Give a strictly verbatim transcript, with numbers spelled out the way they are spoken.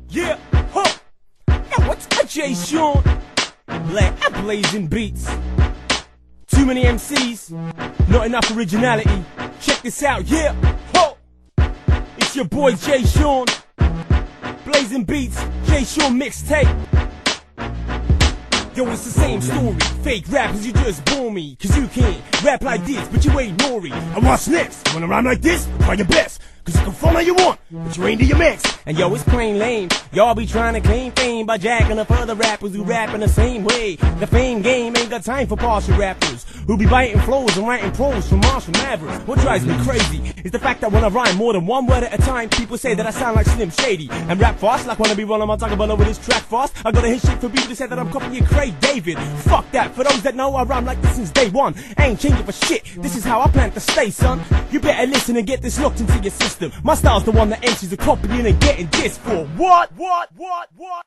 Yeah, huh. Yo, what's up, Jay Sean? Black and blazing beats. Too many M Cs, not enough originality. Check this out, yeah, ho. It's your boy Jay Sean. Blazing beats, Jay Sean mixtape. Yo, it's the same story. Fake rappers, you just bore me. Cause you can't rap like this, but you ain't Nori. And what's next? You wanna rhyme like this? Try your best. Cause you can form how you want, but you ain't to your max. And yo, it's plain lame. Y'all be trying to claim fame by jacking up other rappers who rap in the same way. The fame game ain't got time for partial rappers who be biting flows and writing prose from Marshall Mavericks. What drives me crazy is the fact that when I rhyme more than one word at a time, people say that I sound like Slim Shady. And rap fast like wanna be rolling my tongue about over this track fast. I gotta hit shit for people to say that I'm copying Craig David. Fuck that, for those that know I rhyme like this since day one. I ain't changing for shit, this is how I plan to stay, son. You better listen and get this locked into your system. My style's the one that enters the copying and getting this for what? What? What? What?